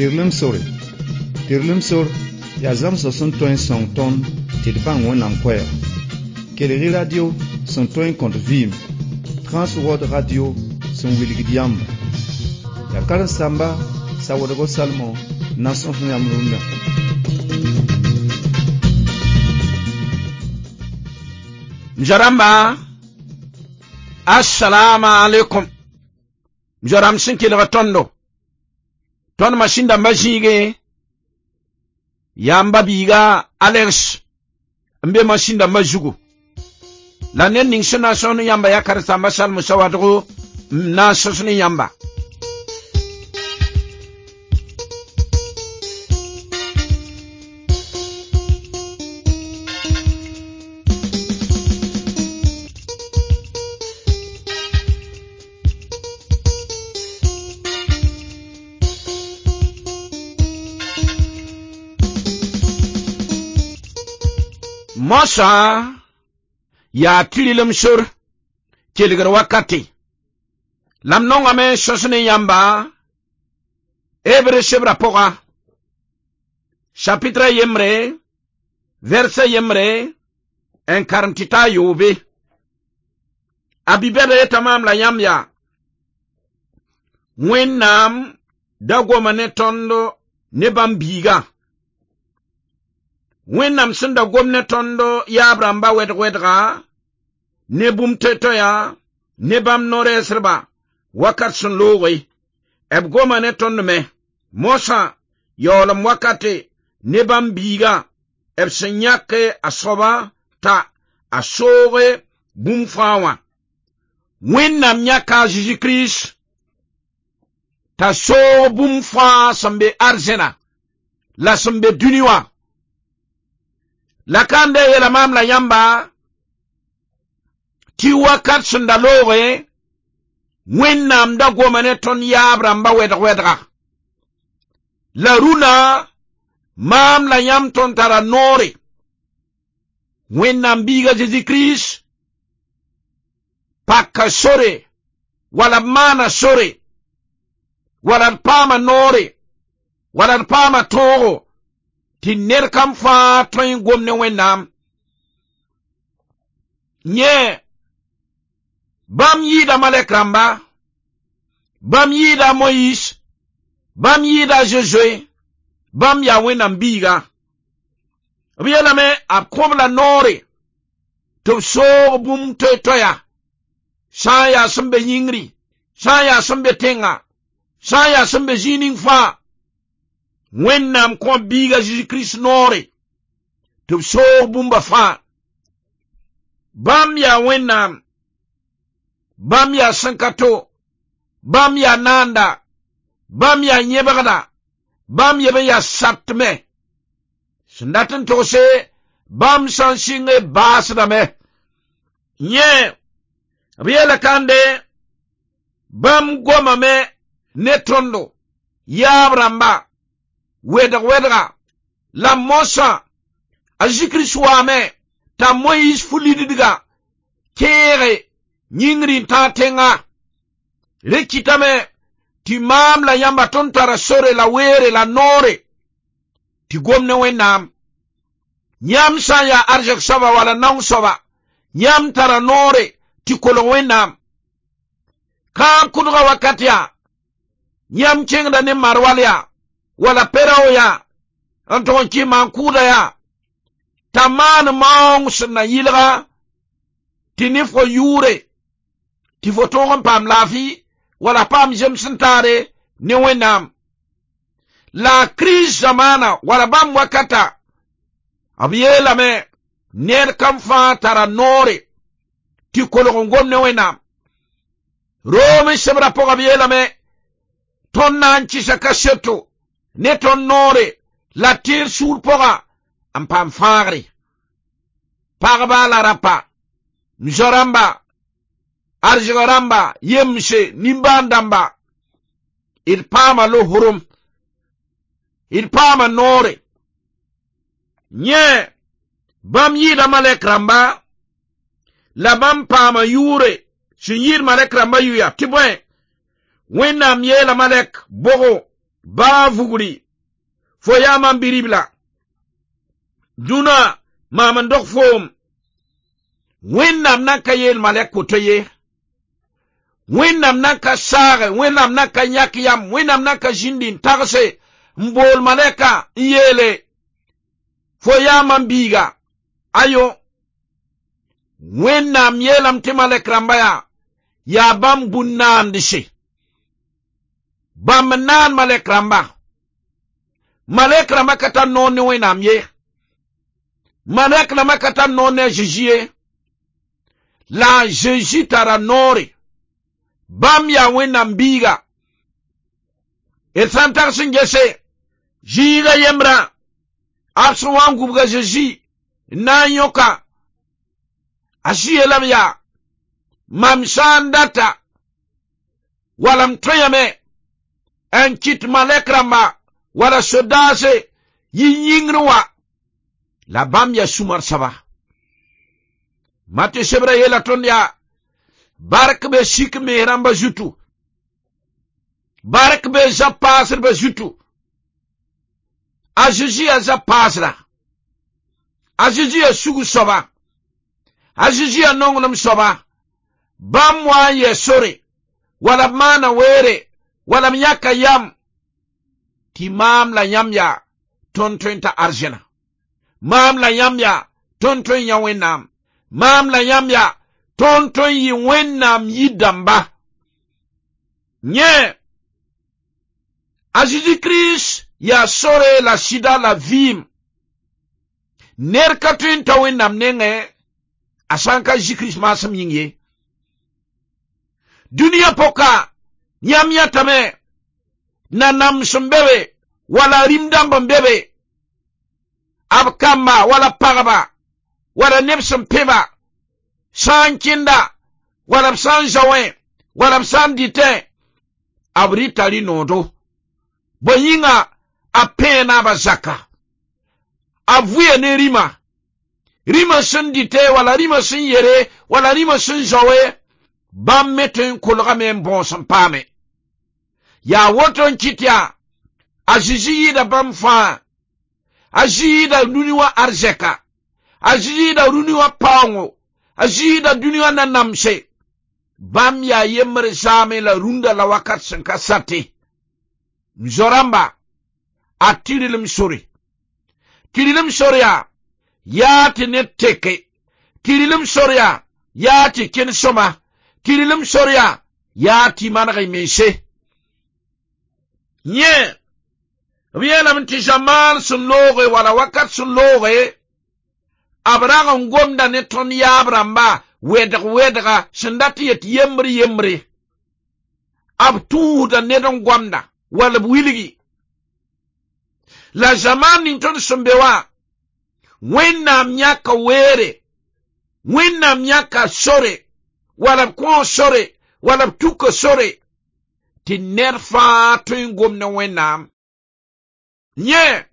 Tirlem sor ya zam so son toin song ton til bang wonam kwaya. Kelere radio son toin contre vim. Transworld radio son wilgid yamba. Ya karan samba sa wodago salmo nason yamrunda. Mjaramba assalamu alaikum. Mjaram sinkilga tondo ton mashinda majige yamba biga Alex mbe mashinda majugo la nen ning sona son yamba yakar samba sal musawadu na sosni yamba Mosa ya tililim sur kiligar wakati lam nonga me sosne yamba ebre shebra poga chapitre yemre verset yemre enkarntita yobe abibere tamam la yamya wennam dagoma ne tondo ne bambiga wennam sunda gomne tondo ya bramba wedga ne bumteto ya ne bam nore srba wakat sun lowe eb goma ne tondo me mosa yolam wakate ne bam biga eb senyake asoba ta asoge bumfawa wennam nyaka Jésus Christ ta so bumfa sambe arzena la sambe duniwa la kande yela mam la yamba ti wakat sunda lowe wennam da gomane ton yabramba wedra la runa mam la yam ton tara nore wennam biga Jésus Christ pakka sore wala mana sore wala pama nore wala pama toro ti ner kam fa toin gomne wennam nye bam yida malek ramba bam yida Moïse bam yida Josué bam ya wennam biga wiyala me akobla nore to so bum toya saya sembe yingri saya sembe tenga saya sembe jining fa wennam ko biga Jésus Christ nore to so bumba fa bam ya wennam bam ya sankato bam ya nanda bam ya nyebagada bam ya satme sindatan to se bam sansinge basda me nye riela kande bam goma me netondo yabramba wedra la mosa a Jésus wame ta Moïse fulidiga kere nyingri tatenga rekitame ti mam la yamba tontara sore la were la nore ti gomne wennam nyam saya arjak saba wala nang saba nyam tara nore ti kolon wennam kam kudga wakatia nyam chengda ne marwalia wala perao ya anton ki mankuda ya taman maung sna yilga tinifo yure tifo tongon pam lafi wala pam jemsentare ne wenam la crise zamana wala bam wakata abiyela me ner kam fa tara nore ti kolongom ne wenam rome sebra po abiyela me ton nanchi sakaseto ne ton nore la tir sur poga ampam fagri pagba la rapa mjoramba arjoramba yemse nimbandamba il pama lo hurum il pama nore nye bam yida malek ramba la bam pama yure shinyir malek ramba yuya tibwe wennam yela malek bogo ba vuguri fo ya man biribla duna maman dok fom wennam naka yel malek kotoye wennam naka sare wennam naka nyakiyam wennam naka jindin tagse mbol maleka yele fo ya man biga ayo wennam yelam te malek rambaya ya bam bunnan dishe bam nan malek ramba kata non ne wennam ye malek ramba kata non ne jijie la jeji tara nore bam ya wennam biga etantar singese jiga yemra absuwan gubga jeji na yoka asielam ya mamsandata walam toyame en kit malekrama wala sodase yinyingruwa la bam ya sumar saba mate sebra yela ton ya bark be sik me ramba jutu bark be zapasr be jutu ajiji azapasra ajiji asugu soba ajiji anonglam soba bamwa ye sore wala mana were wala myaka yam timam la yamya tontointa arjena mam la yamya tontoin ya wenam mam la yamya tontoin yi wenam yidamba nye ajiji Kris ya sore la shida la vim nerka twinta wenam nenge asanka jikris masam yingye dunia poka nyamya tame na namsumbebe wala rimdamba mbebe abkamba wala pagaba wala nepsum peba sankinda wala sanjawe wala sandite abritali nodo boyinga apena bazaka avuye ne rima sandite wala rima sinyere wala rima sanjawe bam meten kulga men bon sampame ya woton kitya ajiji da bam fa ajiji da duniwa arzeka ajiji da duniwa pango ajiji da duniwa nanamse bam ya yemre same la runda la wakat sanka sate mzoramba atirilim sori tirilim soria ya tineteke tirilim soria ya tikin soma tirilim soria ya ti managay mense nye wiela mti jamal sun loge wala wakat sun loge abraga ngomda ne ton ya abramba wedga sindati yet yemri abtu da ne don ngomda wala wiligi la zamani ton sumbewa wenna myaka were wenna myaka sore wala kwa sore wala tuko sore ti nerfa tuin gomna wenam nye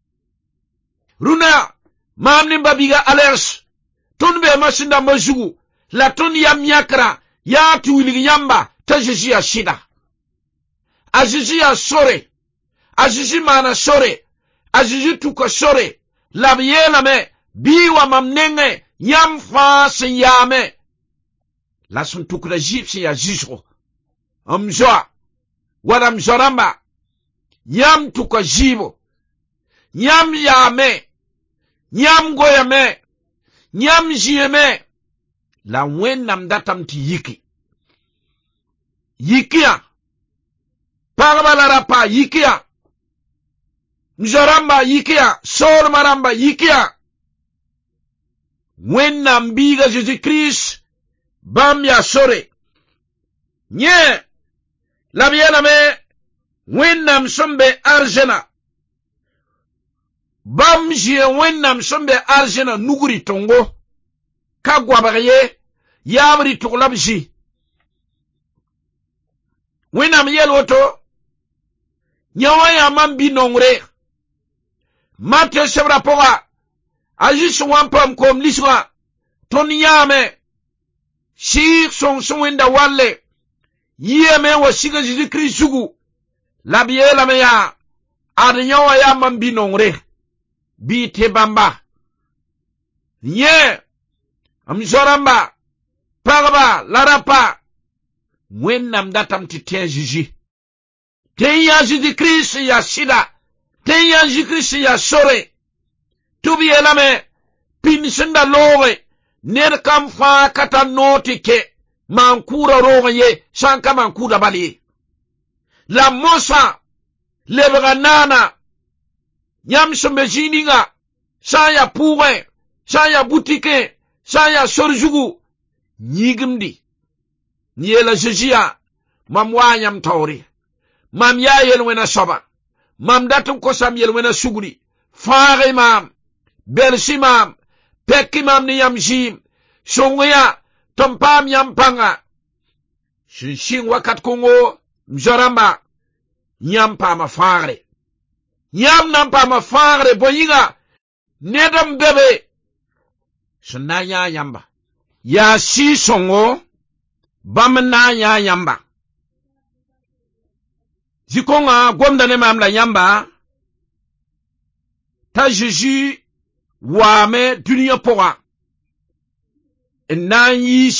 runa mamni babiga alers ton be masinda majugu la ton ya myakra ya tuwili yamba tajiji ya shida ajiji ya sore ajiji mana sore ajiji tuko sore labiyela me biwa mamnenge yam fasin yame la sun tukura jipsi ya jisho amjoa wala mjoramba yam tuka jibo yam yame yam goyame yam jieme la wennam datam ti yikia parabala rapa yikia mjoramba yikia sol maramba yikia wennam biga Jesus Christ bam ya sore nye labiena me wennam sombe arjena bam jie wennam sombe arjena nuguri tongo kagwa bagaye yabri tuglabji wennam yeloto nyawaya mambi nongre mate sebra poga ajis wampam kom liswa ton yame shi son wenda walle yeme wa siga Jesus Christ sugu la biye la ya adnyo ya mambinongre bi te bamba nye amzoramba pagba larapa wennam datam ti tenjiji tenya jidi Christ ya shida tenya jidi Christ ya sore tubi elame pinsinda lowe ner kam fa kata notike mankura roga ye sanka mankura bali la mosa lebra nana yam sombejininga saya puwe saya butike saya sorjugu nyigimdi nyela jijia mam wanyam tawri mam ya yelwena soba mam datum ko sam yelwena suguri faare mam belsi mam pekki mam ni yam jim songoya tompam yam panga shin wakat kongo mjoramba yam pa ma faare yam nam pa ma faare boyinga nedam bebe sunanya yamba ya si songo bamna ya yamba zikonga gwamda ne mamla yamba ta jiji wame duniya poga nanyi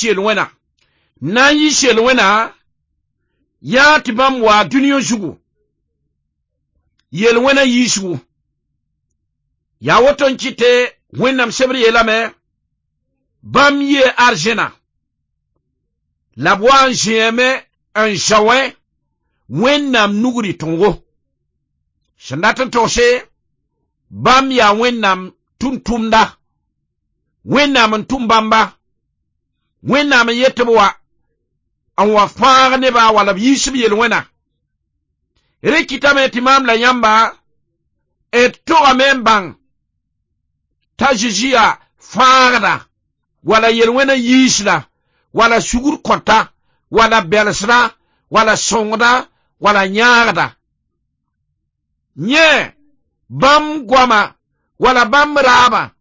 shelwena ya tibam wa duniya jugu yelwena yishu ya woton kite wennam sebri yelame bam ye arjena la boan jeme un jawe wennam nuguri tongo shandatan toshe bam ya wennam tuntumda wennam tumbamba wennam yetebwa an wa faga ne ba wala yishu yelwena rekitame timam la yamba et to amembang tajijia farda wala yelwena yisla wala sugur kota wala belsra wala songda wala nyaagda nye bam gwama wala bam raba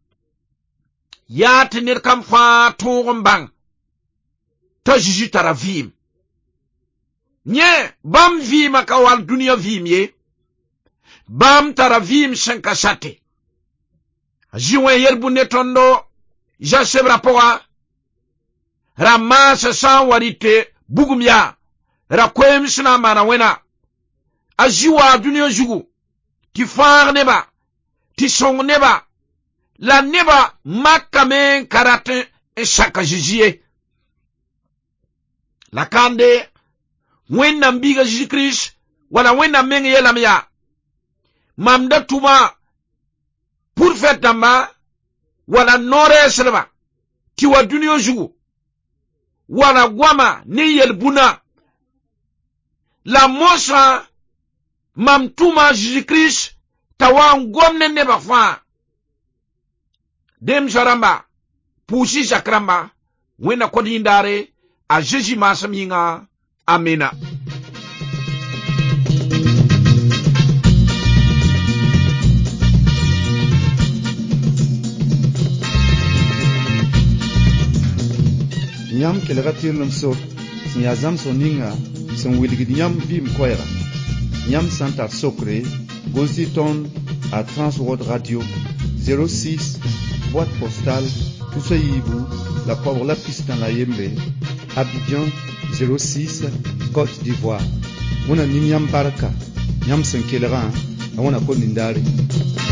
ya tinir kam fa tugumbang tajiji taravim nye bam vima kawal dunia vimye bam taravim shankasate jiwe yerbu netondo jasebra poa ramasa san warite bugumya rakwem sina mana wena ajiwa dunia jugu ti far neba ti song neba la neba makamen karate shaka jijiye la kande wennam biga jikris wala wennam menge yelam ya mamda tuma pour faire damba wala nore selba ti wa duniya jugu wala gwama ni yelbuna la mosa mam tuma jikris tawan gomne ne ba fa dem jaramba pusi jakramba wena kodi ndare a jeji masaminga amena nyam kelga tirlum so nyazam soninga son wilgid nyam vim koyra nyam santa sokre gozi ton à Transworld Radio 06 boîte postale Toussaïbou la pauvre la piste dans la Yembe Abidjan 06 Côte d'Ivoire. Mona ni nyam baraka nyam sen kelera, wana ko nindari.